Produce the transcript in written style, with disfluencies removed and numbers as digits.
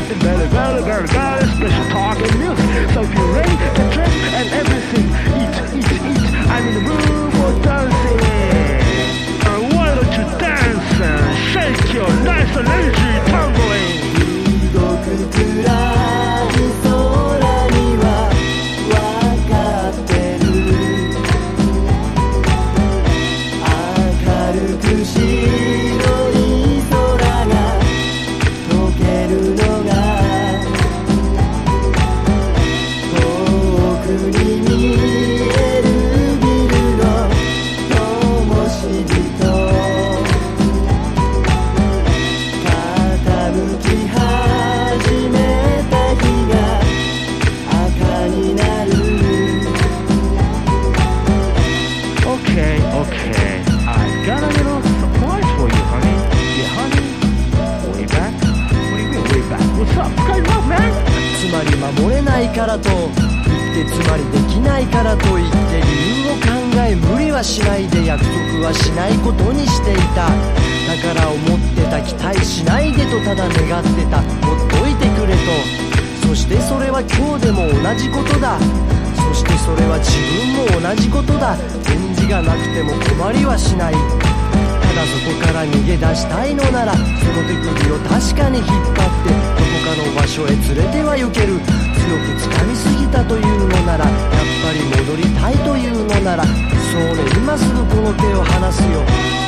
something very, very, very, very special talking music. So if you're ready, get dressed and everything. Eat. I'm in the mood for dancing. Why don't you dance and shake your nice energy tumbling? 動く暗い空には分かってる明るく白い空が溶けるのが遠くに見えるビルの灯火と傾き始めた日が赤になる Okay, I got a little surprise for you, honey. Yeah, honey. Way back? What do you mean way back? What's up? Guys up, man? つまり守れないからと言ってつまりできないからと言って理由を考え無理はしないで約束はしないことにしていただから思ってた期待しないでとただ願ってたほっといてくれとそしてそれは今日でも同じことだそしてそれは自分も同じことだ返事がなくても困りはしないただそこから逃げ出したいのならその手首を確かに引っ張ってどこかの場所へ連れては行ける強く掴みすぎたというのならやっぱり戻りたいというのならそうね今すぐこの手を離すよ